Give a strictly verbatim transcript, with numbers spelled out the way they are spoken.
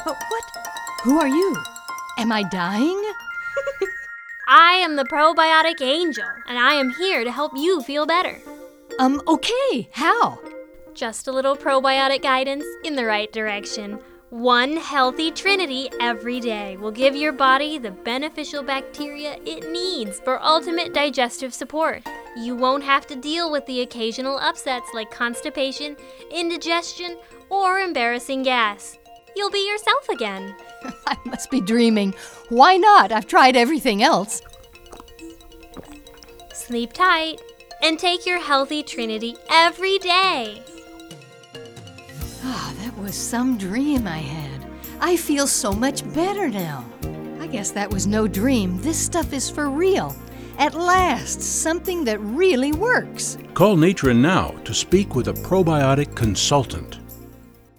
Uh, what? Who are you? Am I dying? I am the Probiotic Angel, and I am here to help you feel better. Um, okay. How? Just a little probiotic guidance in the right direction. One healthy trinity every day will give your body the beneficial bacteria it needs for ultimate digestive support. You won't have to deal with the occasional upsets like constipation, indigestion, or embarrassing gas. You'll be yourself again. I must be dreaming. Why not? I've tried everything else. Sleep tight and take your healthy trinity every day. Ah, that was some dream I had. I feel so much better now. I guess that was no dream. This stuff is for real. At last, something that really works. Call Natron now to speak with a probiotic consultant.